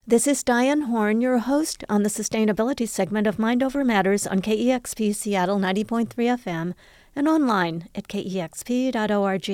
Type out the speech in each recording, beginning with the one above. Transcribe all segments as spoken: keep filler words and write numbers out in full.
This is Diane Horn, your host on the sustainability segment of Mind Over Matters on K E X P Seattle ninety point three F M and online at K E X P dot org.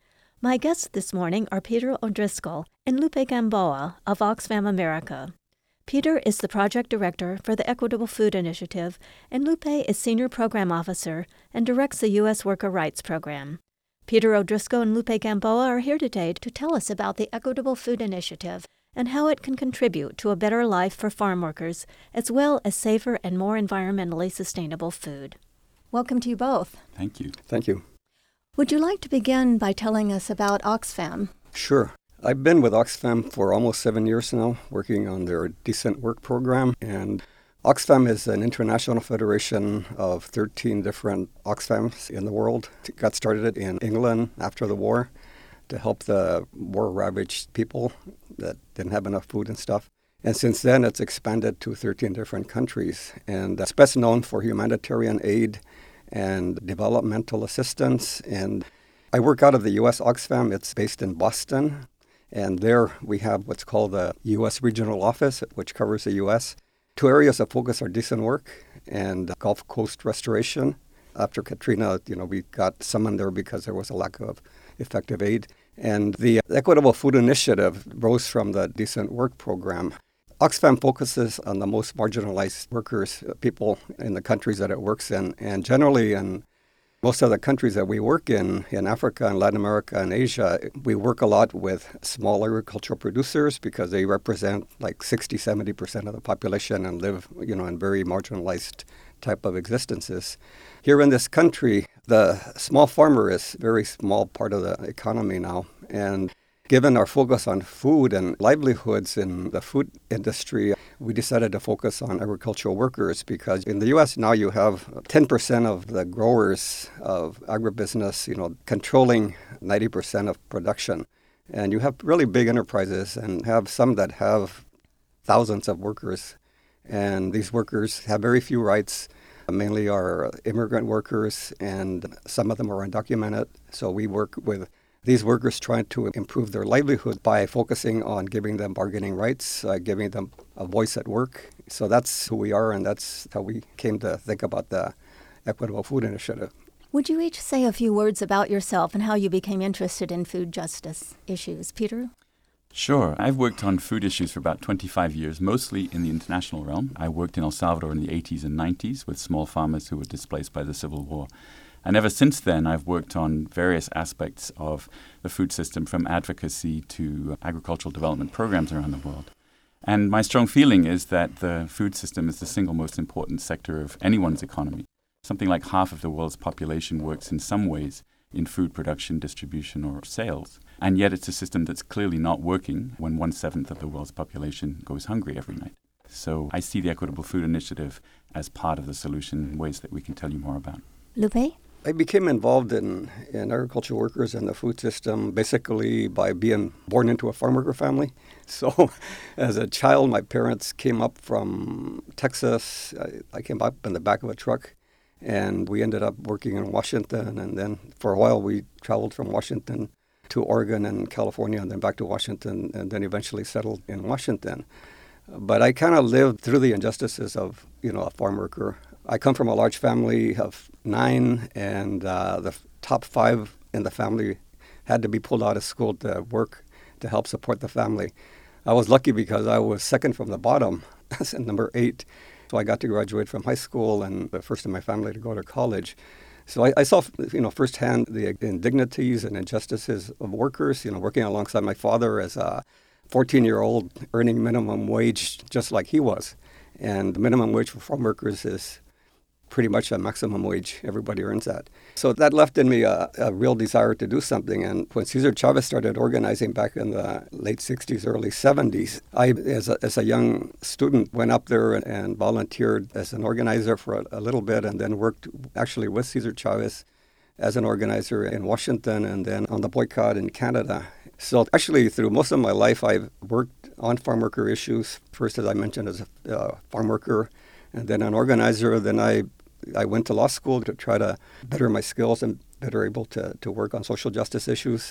My guests this morning are Peter O'Driscoll and Lupe Gamboa of Oxfam America. Peter is the project director for the Equitable Food Initiative, and Lupe is senior program officer and directs the U S Worker Rights Program. Peter O'Driscoll and Lupe Gamboa are here today to tell us about the Equitable Food Initiative and how it can contribute to a better life for farm workers, as well as safer and more environmentally sustainable food. Welcome to you both. Thank you. Thank you. Would you like to begin by telling us about Oxfam? Sure. I've been with Oxfam for almost seven years now, working on their Decent Work program. And Oxfam is an international federation of thirteen different Oxfams in the world. It got started in England after the war to help the war-ravaged people that didn't have enough food and stuff. And since then, it's expanded to thirteen different countries. And it's best known for humanitarian aid and developmental assistance. And I work out of the U S Oxfam. It's based in Boston. And there we have what's called the U S Regional Office, which covers the U S. Two areas of focus are decent work and Gulf Coast restoration. After Katrina, you know, we got summoned there because there was a lack of effective aid. And the Equitable Food Initiative rose from the Decent Work program. Oxfam focuses on the most marginalized workers, people in the countries that it works in. And generally in most of the countries that we work in, in Africa and Latin America and Asia, we work a lot with small agricultural producers because they represent like sixty, seventy percent of the population and live, you know, in very marginalized type of existences. Here in this country, the small farmer is a very small part of the economy now. And given our focus on food and livelihoods in the food industry, we decided to focus on agricultural workers because in the U S now you have ten percent of the growers of agribusiness, you know, controlling ninety percent of production. And you have really big enterprises and have some that have thousands of workers. And these workers have very few rights, mainly are immigrant workers, and some of them are undocumented. So we work with these workers trying to improve their livelihood by focusing on giving them bargaining rights, uh, giving them a voice at work. So that's who we are, and that's how we came to think about the Equitable Food Initiative. Would you each say a few words about yourself and how you became interested in food justice issues? Peter? Sure. I've worked on food issues for about twenty-five years, mostly in the international realm. I worked in El Salvador in the eighties and nineties with small farmers who were displaced by the Civil War. And ever since then, I've worked on various aspects of the food system, from advocacy to agricultural development programs around the world. And my strong feeling is that the food system is the single most important sector of anyone's economy. Something like half of the world's population works in some ways in food production, distribution, or sales. And yet it's a system that's clearly not working when one-seventh of the world's population goes hungry every night. So I see the Equitable Food Initiative as part of the solution in ways that we can tell you more about. Lupe? I became involved in, in agricultural workers and the food system basically by being born into a farm worker family. So as a child, my parents came up from Texas. I, I came up in the back of a truck, and we ended up working in Washington. And then for a while, we traveled from Washington to Oregon and California, and then back to Washington, and then eventually settled in Washington. But I kind of lived through the injustices of, you know, a farm worker. I come from a large family of nine, and uh, the top five in the family had to be pulled out of school to work to help support the family. I was lucky because I was second from the bottom, as number eight. So I got to graduate from high school and the first in my family to go to college. So I, I saw, you know, firsthand the indignities and injustices of workers, you know, working alongside my father as a fourteen-year-old earning minimum wage just like he was. And the minimum wage for farm workers is pretty much a maximum wage. Everybody earns that. So that left in me a, a real desire to do something. And when Cesar Chavez started organizing back in the late sixties, early seventies, I, as a, as a young student, went up there and, and volunteered as an organizer for a, a little bit, and then worked actually with Cesar Chavez as an organizer in Washington and then on the boycott in Canada. So actually, through most of my life, I've worked on farm worker issues. First, as I mentioned, as a uh, farm worker, and then an organizer. Then I I went to law school to try to better my skills and better able to, to work on social justice issues.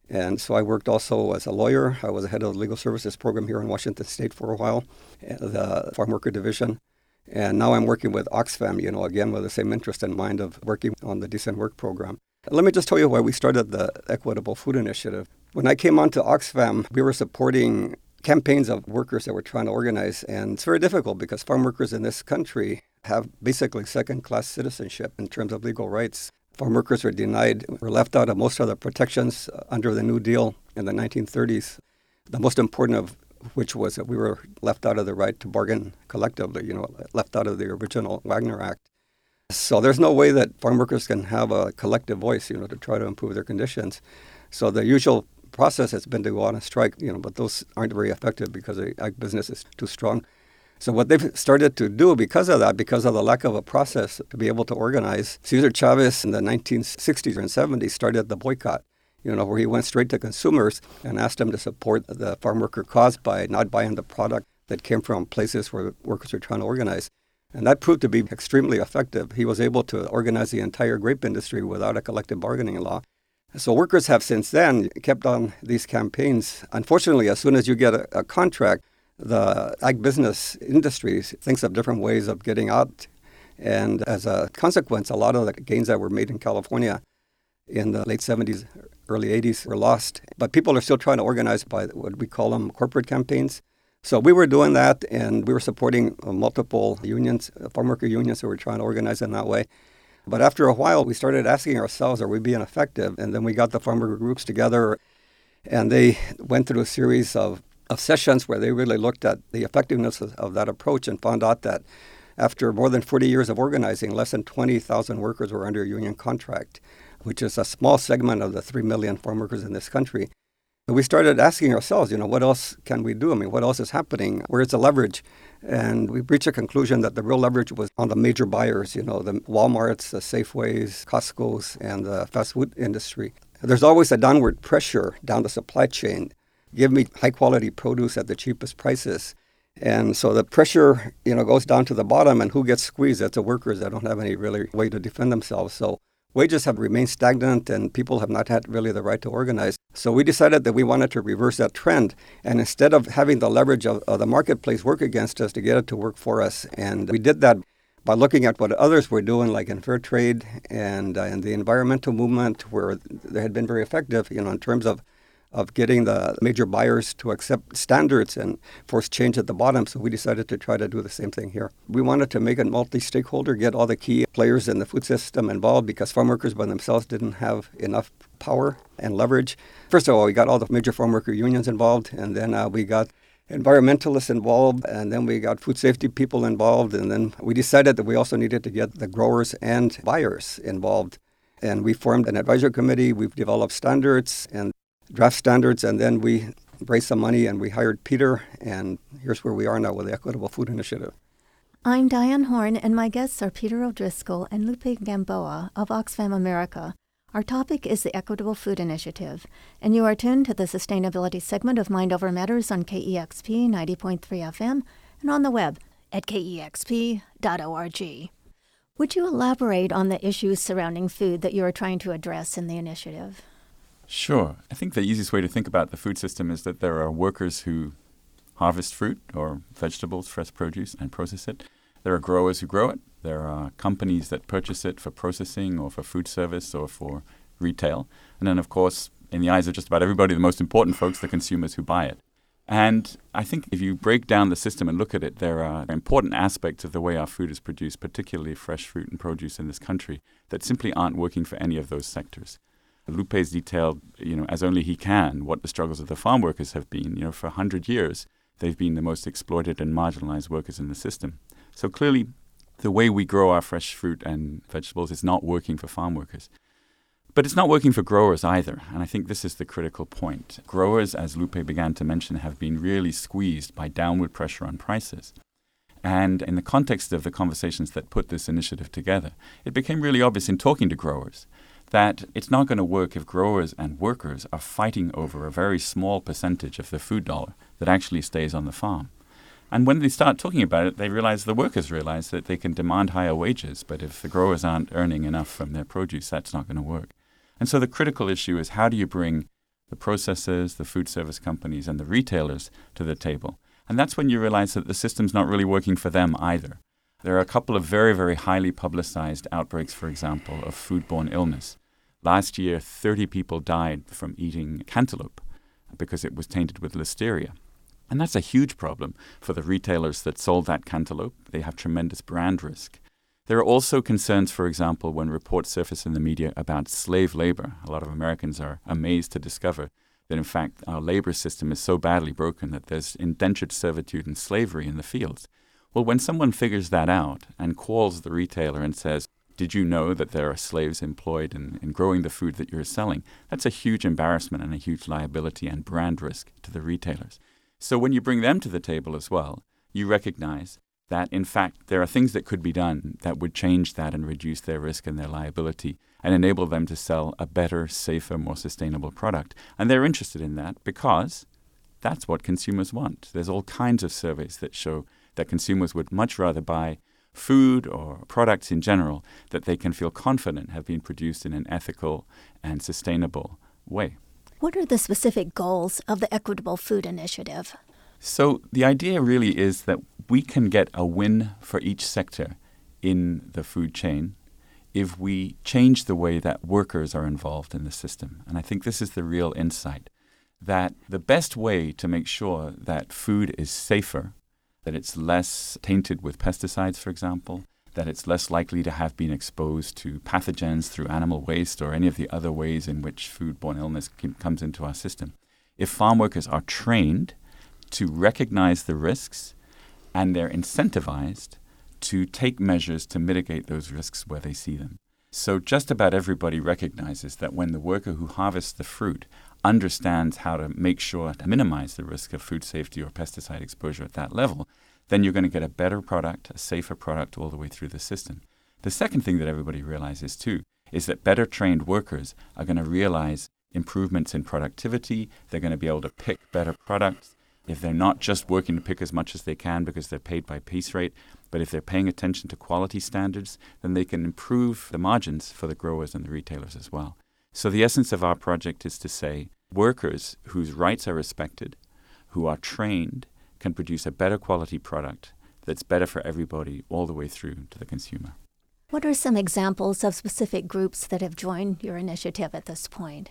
And so I worked also as a lawyer. I was the head of the legal services program here in Washington State for a while, the farm worker division. And now I'm working with Oxfam, you know, again, with the same interest in mind of working on the Decent Work program. Let me just tell you why we started the Equitable Food Initiative. When I came onto Oxfam, we were supporting campaigns of workers that were trying to organize. And it's very difficult because farm workers in this country have basically second-class citizenship in terms of legal rights. Farm workers were denied, were left out of most of the protections under the New Deal in the nineteen thirties. The most important of which was that we were left out of the right to bargain collectively, you know, left out of the original Wagner Act. So there's no way that farm workers can have a collective voice, you know, to try to improve their conditions. So the usual process has been to go on a strike, you know, but those aren't very effective because the ag business is too strong. So what they've started to do because of that, because of the lack of a process to be able to organize, Cesar Chavez in the nineteen sixties and seventies started the boycott, you know, where he went straight to consumers and asked them to support the farm worker cause by not buying the product that came from places where workers were trying to organize. And that proved to be extremely effective. He was able to organize the entire grape industry without a collective bargaining law. So workers have since then kept on these campaigns. Unfortunately, as soon as you get a, a contract, the ag business industry thinks of different ways of getting out. And as a consequence, a lot of the gains that were made in California in the late seventies, early eighties were lost. But people are still trying to organize by what we call them corporate campaigns. So we were doing that, and we were supporting uh, multiple unions, uh, farm worker unions who were trying to organize in that way. But after a while, we started asking ourselves, are we being effective? And then we got the farm worker groups together, and they went through a series of, of sessions where they really looked at the effectiveness of, of that approach and found out that after more than forty years of organizing, less than twenty thousand workers were under a union contract, which is a small segment of the three million farm workers in this country. We started asking ourselves, you know, what else can we do? I mean, what else is happening? Where's the leverage? And we reached a conclusion that the real leverage was on the major buyers, you know, the Walmarts, the Safeways, Costco's, and the fast food industry. There's always a downward pressure down the supply chain. Give me high-quality produce at the cheapest prices. And so the pressure, you know, goes down to the bottom, and who gets squeezed? That's the workers that don't have any really way to defend themselves. So wages have remained stagnant, and people have not had really the right to organize. So we decided that we wanted to reverse that trend. And instead of having the leverage of, of the marketplace work against us, to get it to work for us. And we did that by looking at what others were doing, like in fair trade and uh, in the environmental movement, where they had been very effective, you know, in terms of of getting the major buyers to accept standards and force change at the bottom. So we decided to try to do the same thing here. We wanted to make it multi-stakeholder, get all the key players in the food system involved, because farm workers by themselves didn't have enough power and leverage. First of all, we got all the major farm worker unions involved, and then uh, we got environmentalists involved, and then we got food safety people involved, and then we decided that we also needed to get the growers and buyers involved. And we formed an advisory committee. We've developed standards and draft standards, and then we raised some money and we hired Peter, and here's where we are now with the Equitable Food Initiative. I'm Diane Horn, and my guests are Peter O'Driscoll and Lupe Gamboa of Oxfam America. Our topic is the Equitable Food Initiative, and you are tuned to the sustainability segment of Mind Over Matters on K E X P ninety point three F M and on the web at K E X P dot org. Would you elaborate on the issues surrounding food that you are trying to address in the initiative? Sure. I think the easiest way to think about the food system is that there are workers who harvest fruit or vegetables, fresh produce, and process it. There are growers who grow it. There are companies that purchase it for processing or for food service or for retail. And then, of course, in the eyes of just about everybody, the most important folks, the consumers who buy it. And I think if you break down the system and look at it, there are important aspects of the way our food is produced, particularly fresh fruit and produce in this country, that simply aren't working for any of those sectors. Lupe's detailed, you know, as only he can, what the struggles of the farm workers have been. You know, for a hundred years, they've been the most exploited and marginalized workers in the system. So clearly, the way we grow our fresh fruit and vegetables is not working for farm workers. But it's not working for growers either, and I think this is the critical point. Growers, as Lupe began to mention, have been really squeezed by downward pressure on prices. And in the context of the conversations that put this initiative together, it became really obvious in talking to growers that it's not going to work if growers and workers are fighting over a very small percentage of the food dollar that actually stays on the farm. And when they start talking about it, they realize, the workers realize that they can demand higher wages, but if the growers aren't earning enough from their produce, that's not going to work. And so the critical issue is, how do you bring the processors, the food service companies, and the retailers to the table. And that's when you realize that the system's not really working for them either. There are a couple of very, very highly publicized outbreaks, for example, of foodborne illness. Last year, thirty people died from eating cantaloupe because it was tainted with listeria. And that's a huge problem for the retailers that sold that cantaloupe. They have tremendous brand risk. There are also concerns, for example, when reports surface in the media about slave labor. A lot of Americans are amazed to discover that, in fact, our labor system is so badly broken that there's indentured servitude and slavery in the fields. Well, when someone figures that out and calls the retailer and says, did you know that there are slaves employed in, in growing the food that you're selling? That's a huge embarrassment and a huge liability and brand risk to the retailers. So when you bring them to the table as well, you recognize that, in fact, there are things that could be done that would change that and reduce their risk and their liability and enable them to sell a better, safer, more sustainable product. And they're interested in that because that's what consumers want. There's all kinds of surveys that show that consumers would much rather buy food or products in general that they can feel confident have been produced in an ethical and sustainable way. What are the specific goals of the Equitable Food Initiative? So the idea really is that we can get a win for each sector in the food chain if we change the way that workers are involved in the system. And I think this is the real insight, that the best way to make sure that food is safer, that it's less tainted with pesticides, for example, that it's less likely to have been exposed to pathogens through animal waste or any of the other ways in which foodborne illness comes into our system. If farm workers are trained to recognize the risks and they're incentivized to take measures to mitigate those risks where they see them. So just about everybody recognizes that when the worker who harvests the fruit understands how to make sure to minimize the risk of food safety or pesticide exposure at that level, then you're going to get a better product, a safer product all the way through the system. The second thing that everybody realizes too is that better trained workers are going to realize improvements in productivity. They're going to be able to pick better products. If they're not just working to pick as much as they can because they're paid by piece rate, but if they're paying attention to quality standards, then they can improve the margins for the growers and the retailers as well. So the essence of our project is to say workers whose rights are respected, who are trained, can produce a better quality product that's better for everybody all the way through to the consumer. What are some examples of specific groups that have joined your initiative at this point?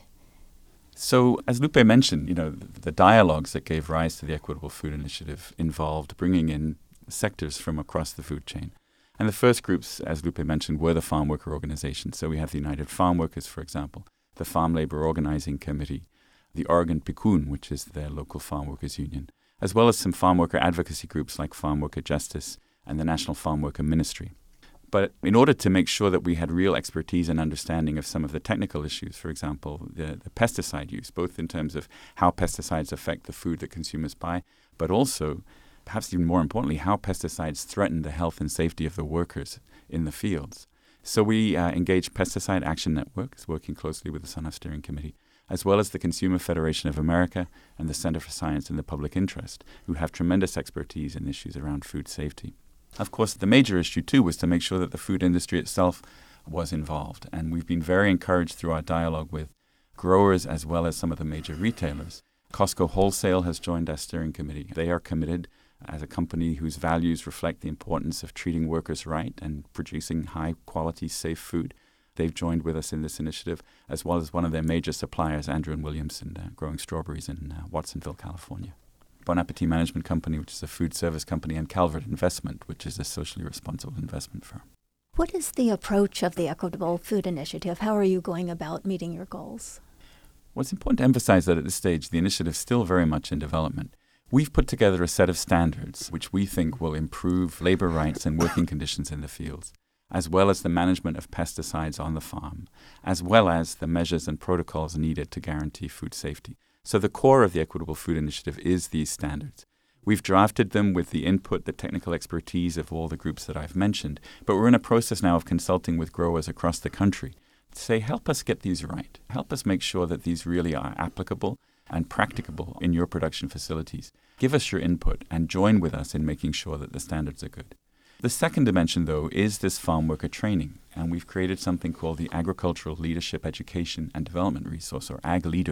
So, as Lupe mentioned, you know, the, the dialogues that gave rise to the Equitable Food Initiative involved bringing in sectors from across the food chain. And the first groups, as Lupe mentioned, were the farm worker organizations. So we have the United Farm Workers, for example, the Farm Labor Organizing Committee, the Oregon Picun, which is their local farm workers union, as well as some farm worker advocacy groups like Farm Worker Justice and the National Farm Worker Ministry. But in order to make sure that we had real expertise and understanding of some of the technical issues, for example, the, the pesticide use, both in terms of how pesticides affect the food that consumers buy, but also, perhaps even more importantly, how pesticides threaten the health and safety of the workers in the fields. So we uh, engaged Pesticide Action Network, is working closely with the SUNOF Steering Committee, as well as the Consumer Federation of America and the Center for Science in the Public Interest, who have tremendous expertise in issues around food safety. Of course, the major issue, too, was to make sure that the food industry itself was involved. And we've been very encouraged through our dialogue with growers as well as some of the major retailers. Costco Wholesale has joined our steering committee. They are committed as a company whose values reflect the importance of treating workers right and producing high-quality, safe food. They've joined with us in this initiative, as well as one of their major suppliers, Andrew and Williamson, uh, growing strawberries in uh, Watsonville, California. Bon Appetit Management Company, which is a food service company, and Calvert Investment, which is a socially responsible investment firm. What is the approach of the Equitable Food Initiative? How are you going about meeting your goals? Well, it's important to emphasize that at this stage, the initiative is still very much in development. We've put together a set of standards which we think will improve labor rights and working conditions in the fields, as well as the management of pesticides on the farm, as well as the measures and protocols needed to guarantee food safety. So the core of the Equitable Food Initiative is these standards. We've drafted them with the input, the technical expertise of all the groups that I've mentioned, but we're in a process now of consulting with growers across the country to say, help us get these right. Help us make sure that these really are applicable and practicable in your production facilities. Give us your input and join with us in making sure that the standards are good. The second dimension, though, is this farm worker training, and we've created something called the Agricultural Leadership Education and Development Resource, or Ag Leader,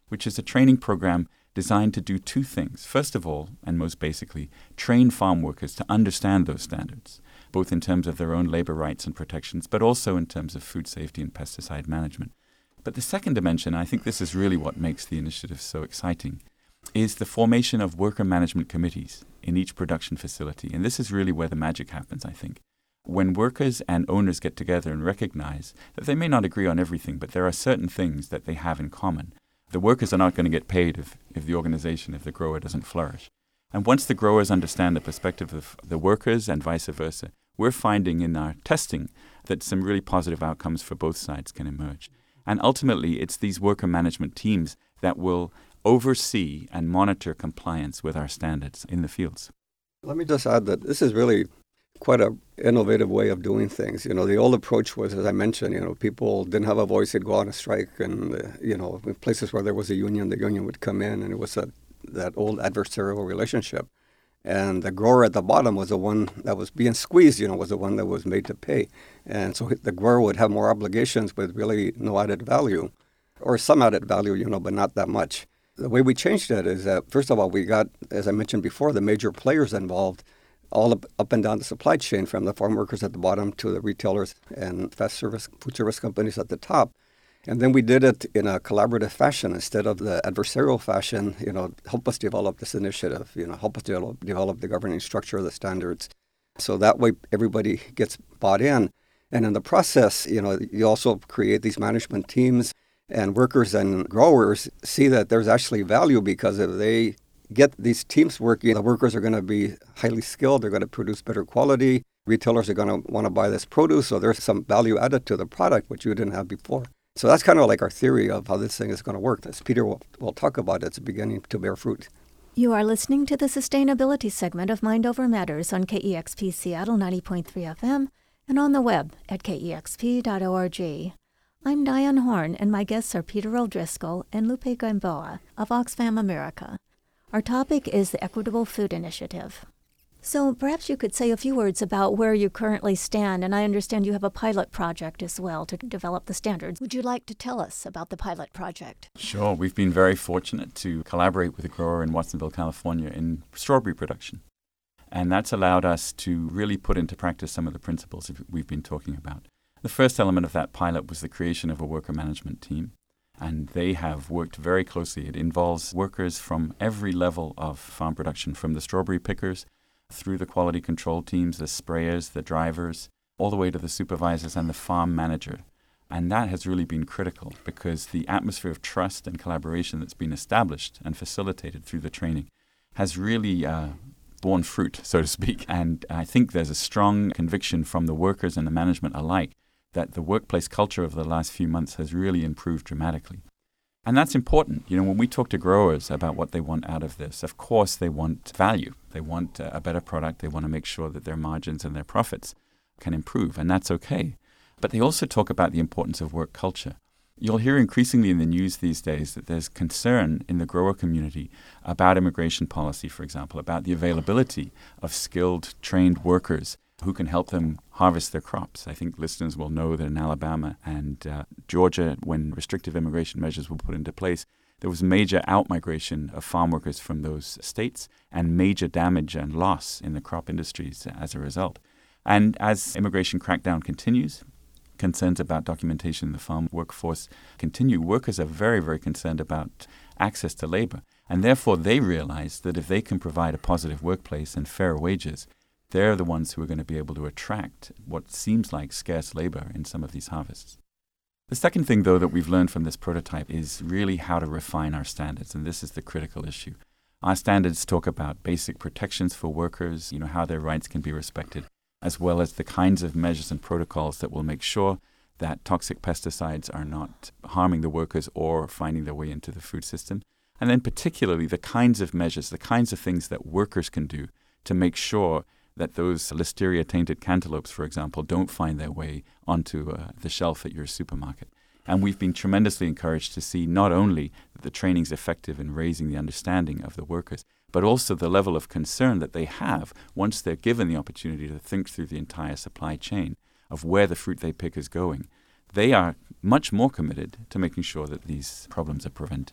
which is a training program designed to do two things. First of all, and most basically, train farm workers to understand those standards, both in terms of their own labor rights and protections, but also in terms of food safety and pesticide management. But the second dimension, I think this is really what makes the initiative so exciting, is the formation of worker management committees in each production facility. And this is really where the magic happens, I think. When workers and owners get together and recognize that they may not agree on everything, but there are certain things that they have in common. The workers are not going to get paid if, if the organization, if the grower doesn't flourish. And once the growers understand the perspective of the workers and vice versa, we're finding in our testing that some really positive outcomes for both sides can emerge. And ultimately, it's these worker management teams that will oversee and monitor compliance with our standards in the fields. Let me just add that this is really quite an innovative way of doing things. You know, the old approach was, as I mentioned, you know, people didn't have a voice, they'd go on a strike, and, uh, you know, in places where there was a union, the union would come in, and it was a, that old adversarial relationship. And the grower at the bottom was the one that was being squeezed, you know, was the one that was made to pay. And so the grower would have more obligations with really no added value, or some added value, you know, but not that much. The way we changed it is that, first of all, we got, as I mentioned before, the major players involved, all up, up and down the supply chain, from the farm workers at the bottom to the retailers and fast service, food service companies at the top. And then we did it in a collaborative fashion instead of the adversarial fashion, you know, help us develop this initiative, you know, help us develop, develop the governing structure, the standards. So that way everybody gets bought in. And in the process, you know, you also create these management teams, and workers and growers see that there's actually value, because if they get these teams working, the workers are going to be highly skilled, they're going to produce better quality, retailers are going to want to buy this produce, so there's some value added to the product, which you didn't have before. So that's kind of like our theory of how this thing is going to work. As Peter will, will talk about, it's beginning to bear fruit. You are listening to the sustainability segment of Mind Over Matters on K E X P Seattle ninety point three F M and on the web at K E X P dot org. I'm Diane Horn, and my guests are Peter O'Driscoll and Lupe Gamboa of Oxfam America. Our topic is the Equitable Food Initiative. So perhaps you could say a few words about where you currently stand, and I understand you have a pilot project as well to develop the standards. Would you like to tell us about the pilot project? Sure. We've been very fortunate to collaborate with a grower in Watsonville, California in strawberry production. And that's allowed us to really put into practice some of the principles we've been talking about. The first element of that pilot was the creation of a worker management team. And they have worked very closely. It involves workers from every level of farm production, from the strawberry pickers through the quality control teams, the sprayers, the drivers, all the way to the supervisors and the farm manager. And that has really been critical, because the atmosphere of trust and collaboration that's been established and facilitated through the training has really uh, borne fruit, so to speak. And I think there's a strong conviction from the workers and the management alike that the workplace culture over the last few months has really improved dramatically. And that's important. You know, when we talk to growers about what they want out of this, of course they want value. They want a better product. They want to make sure that their margins and their profits can improve, and that's okay. But they also talk about the importance of work culture. You'll hear increasingly in the news these days that there's concern in the grower community about immigration policy, for example, about the availability of skilled, trained workers who can help them harvest their crops. I think listeners will know that in Alabama and uh, Georgia, when restrictive immigration measures were put into place, there was major outmigration of farm workers from those states and major damage and loss in the crop industries as a result. And as immigration crackdown continues, concerns about documentation in the farm workforce continue, workers are very, very concerned about access to labor. And therefore, they realize that if they can provide a positive workplace and fair wages, they're the ones who are going to be able to attract what seems like scarce labor in some of these harvests. The second thing, though, that we've learned from this prototype is really how to refine our standards, and this is the critical issue. Our standards talk about basic protections for workers, you know, how their rights can be respected, as well as the kinds of measures and protocols that will make sure that toxic pesticides are not harming the workers or finding their way into the food system. And then particularly the kinds of measures, the kinds of things that workers can do to make sure that those listeria-tainted cantaloupes, for example, don't find their way onto uh, the shelf at your supermarket. And we've been tremendously encouraged to see not only that the training's effective in raising the understanding of the workers, but also the level of concern that they have once they're given the opportunity to think through the entire supply chain of where the fruit they pick is going. They are much more committed to making sure that these problems are prevented.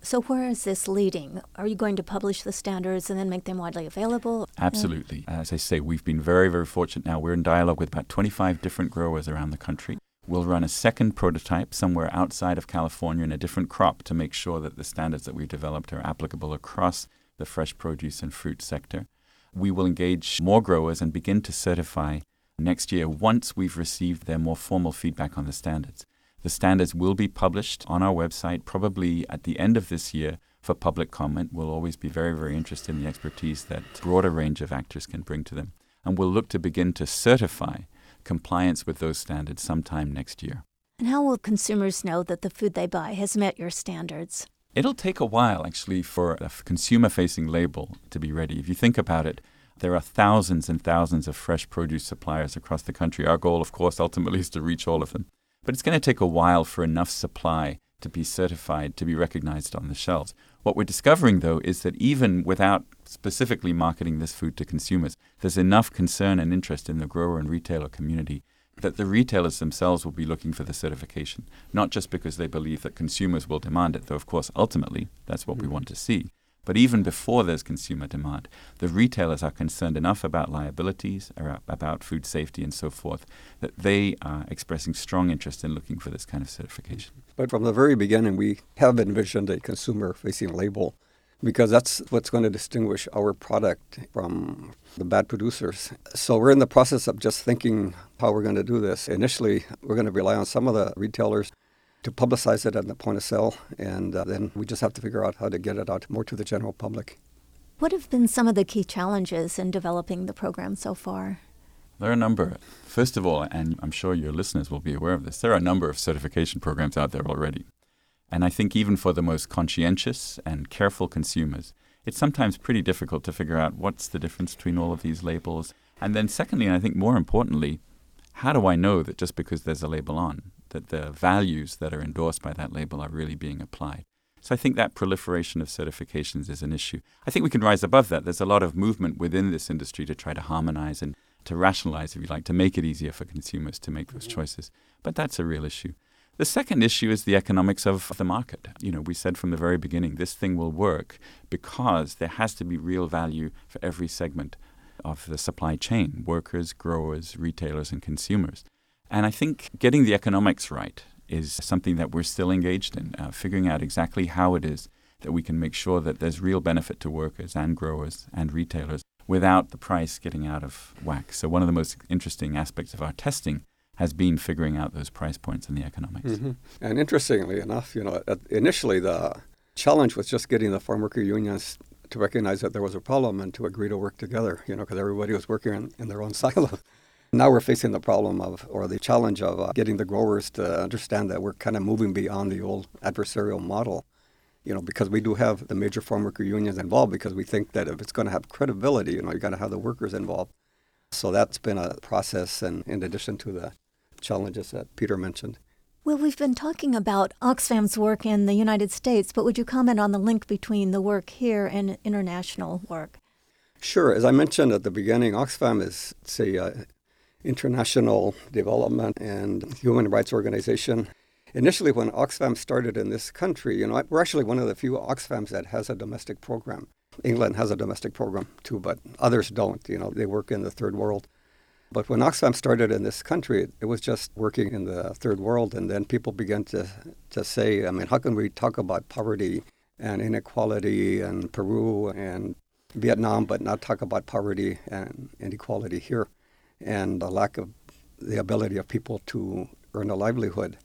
So where is this leading? Are you going to publish the standards and then make them widely available? Absolutely. As I say, we've been very, very fortunate now. We're in dialogue with about twenty-five different growers around the country. We'll run a second prototype somewhere outside of California in a different crop to make sure that the standards that we've developed are applicable across the fresh produce and fruit sector. We will engage more growers and begin to certify next year once we've received their more formal feedback on the standards. The standards will be published on our website probably at the end of this year for public comment. We'll always be very, very interested in the expertise that a broader range of actors can bring to them. And we'll look to begin to certify compliance with those standards sometime next year. And how will consumers know that the food they buy has met your standards? It'll take a while, actually, for a consumer-facing label to be ready. If you think about it, there are thousands and thousands of fresh produce suppliers across the country. Our goal, of course, ultimately is to reach all of them. But it's going to take a while for enough supply to be certified, to be recognized on the shelves. What we're discovering, though, is that even without specifically marketing this food to consumers, there's enough concern and interest in the grower and retailer community that the retailers themselves will be looking for the certification, not just because they believe that consumers will demand it, though, of course, ultimately, that's what mm-hmm. we want to see. But even before there's consumer demand, the retailers are concerned enough about liabilities, or about food safety and so forth, that they are expressing strong interest in looking for this kind of certification. But from the very beginning, we have envisioned a consumer-facing label because that's what's going to distinguish our product from the bad producers. So we're in the process of just thinking how we're going to do this. Initially, we're going to rely on some of the retailers to publicize it at the point of sale, and uh, then we just have to figure out how to get it out more to the general public. What have been some of the key challenges in developing the program so far? There are a number. First of all, and I'm sure your listeners will be aware of this, there are a number of certification programs out there already. And I think even for the most conscientious and careful consumers, it's sometimes pretty difficult to figure out what's the difference between all of these labels. And then secondly, and I think more importantly, how do I know that just because there's a label on, that the values that are endorsed by that label are really being applied? So I think that proliferation of certifications is an issue. I think we can rise above that. There's a lot of movement within this industry to try to harmonize and to rationalize, if you like, to make it easier for consumers to make those choices. But that's a real issue. The second issue is the economics of the market. You know, we said from the very beginning, this thing will work because there has to be real value for every segment of the supply chain, workers, growers, retailers, and consumers. And I think getting the economics right is something that we're still engaged in, uh, figuring out exactly how it is that we can make sure that there's real benefit to workers and growers and retailers without the price getting out of whack. So one of the most interesting aspects of our testing has been figuring out those price points and the economics. Mm-hmm. And interestingly enough, you know, initially the challenge was just getting the farm worker unions to recognize that there was a problem and to agree to work together, you know, because everybody was working in, in their own silo. Now we're facing the problem of, or the challenge of uh, getting the growers to understand that we're kind of moving beyond the old adversarial model, you know, because we do have the major farm worker unions involved because we think that if it's going to have credibility, you know, you got to have the workers involved. So that's been a process, and in addition to the challenges that Peter mentioned. Well, we've been talking about Oxfam's work in the United States, but would you comment on the link between the work here and international work? Sure. As I mentioned at the beginning, Oxfam is, say, uh, international development and human rights organization. Initially, when Oxfam started in this country, you know, we're actually one of the few Oxfams that has a domestic program. England has a domestic program too, but others don't. You know, they work in the third world. But when Oxfam started in this country, it was just working in the third world, and then people began to to say, I mean, how can we talk about poverty and inequality in Peru and Vietnam, but not talk about poverty and inequality here, and the lack of the ability of people to earn a livelihood?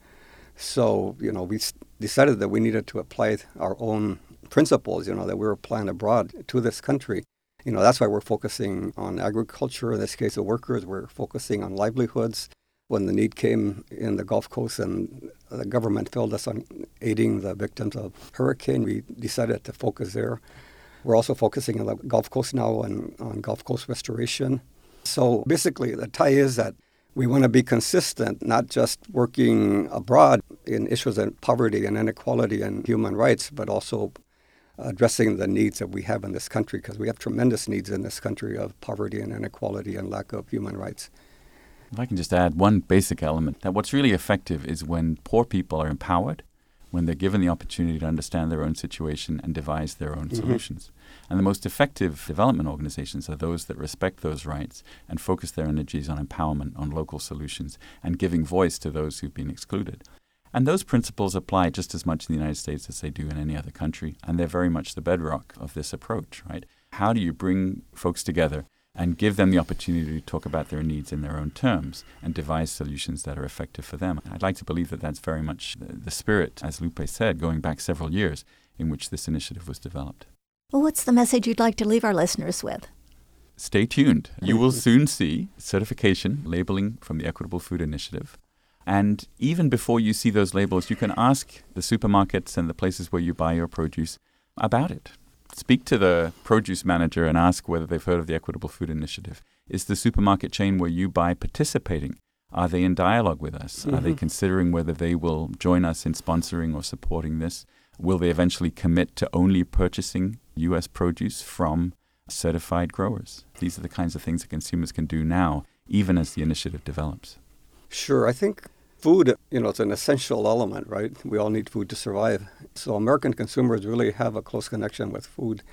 So, you know, we decided that we needed to apply our own principles, you know, that we were applying abroad to this country. You know, that's why we're focusing on agriculture. In this case, the workers, we're focusing on livelihoods. When the need came in the Gulf Coast and the government failed us on aiding the victims of hurricane, we decided to focus there. We're also focusing on the Gulf Coast now and on Gulf Coast restoration. So basically, the tie is that we want to be consistent, not just working abroad in issues of poverty and inequality and human rights, but also addressing the needs that we have in this country, because we have tremendous needs in this country of poverty and inequality and lack of human rights. If I can just add one basic element, that what's really effective is when poor people are empowered, when they're given the opportunity to understand their own situation and devise their own Mm-hmm. solutions. And the most effective development organizations are those that respect those rights and focus their energies on empowerment, on local solutions, and giving voice to those who've been excluded. And those principles apply just as much in the United States as they do in any other country, and they're very much the bedrock of this approach, right? How do you bring folks together and give them the opportunity to talk about their needs in their own terms and devise solutions that are effective for them? I'd like to believe that that's very much the, the spirit, as Lupe said, going back several years, in which this initiative was developed. Well, what's the message you'd like to leave our listeners with? Stay tuned. You will soon see certification labeling from the Equitable Food Initiative. And even before you see those labels, you can ask the supermarkets and the places where you buy your produce about it. Speak to the produce manager and ask whether they've heard of the Equitable Food Initiative. Is the supermarket chain where you buy participating? Are they in dialogue with us? Mm-hmm. Are they considering whether they will join us in sponsoring or supporting this? Will they eventually commit to only purchasing U S produce from certified growers? These are the kinds of things that consumers can do now, even as the initiative develops. Sure. I think food, you know, it's an essential element, right? We all need food to survive. So American consumers really have a close connection with food.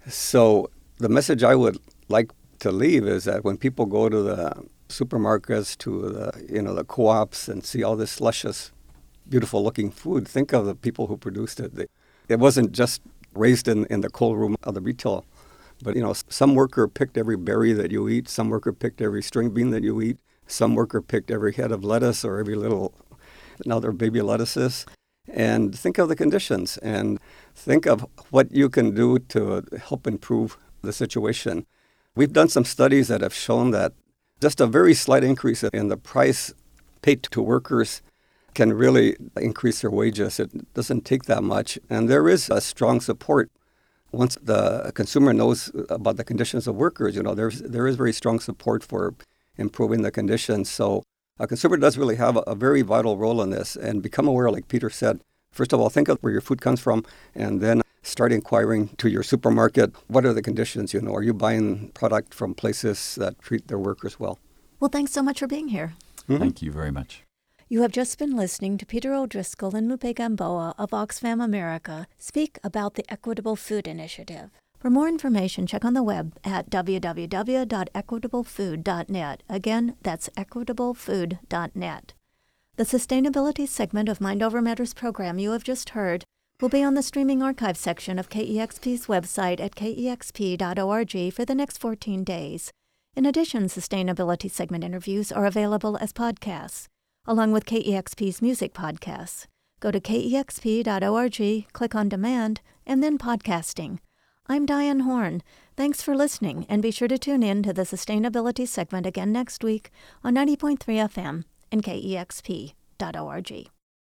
So the message I would like to leave is that when people go to the supermarkets, to the, you know, the co-ops and see all this luscious, beautiful-looking food, think of the people who produced it. They, it wasn't just raised in, in the cold room of the retail, but, you know, some worker picked every berry that you eat. Some worker picked every string bean that you eat. Some worker picked every head of lettuce or every little, now they're baby lettuces. And think of the conditions and think of what you can do to help improve the situation. We've done some studies that have shown that just a very slight increase in the price paid to workers can really increase their wages. It doesn't take that much. And there is a strong support. Once the consumer knows about the conditions of workers, you know, there's there is very strong support for improving the conditions. So a consumer does really have a, a very vital role in this, and become aware, like Peter said. First of all, think of where your food comes from, and then start inquiring to your supermarket, what are the conditions, you know, are you buying product from places that treat their workers well? Well, thanks so much for being here. Mm-hmm. Thank you very much. You have just been listening to Peter O'Driscoll and Lupe Gamboa of Oxfam America speak about the Equitable Food Initiative. For more information, check on the web at w w w dot equitable food dot net. Again, that's equitable food dot net. The sustainability segment of Mind Over Matters program you have just heard will be on the streaming archive section of K E X P's website at k e x p dot org for the next fourteen days. In addition, sustainability segment interviews are available as podcasts, along with K E X P's music podcasts. Go to k e x p dot org, click on Demand, and then Podcasting. I'm Diane Horn. Thanks for listening, and be sure to tune in to the sustainability segment again next week on ninety point three F M and k e x p dot org.